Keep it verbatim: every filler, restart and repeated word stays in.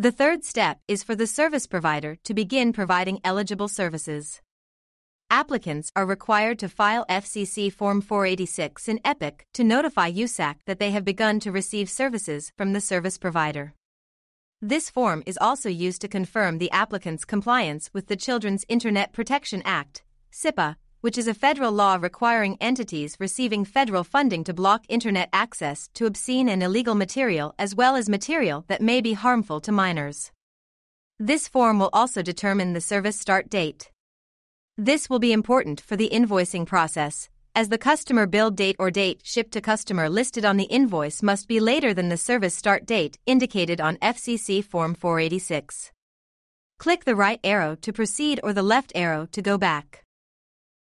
The third step is for the service provider to begin providing eligible services. Applicants are required to file F C C Form four eighty-six in EPIC to notify U S A C that they have begun to receive services from the service provider. This form is also used to confirm the applicant's compliance with the Children's Internet Protection Act, C I P A, which is a federal law requiring entities receiving federal funding to block Internet access to obscene and illegal material as well as material that may be harmful to minors. This form will also determine the service start date. This will be important for the invoicing process, as the customer bill date or date shipped to customer listed on the invoice must be later than the service start date indicated on F C C Form four eighty-six. Click the right arrow to proceed or the left arrow to go back.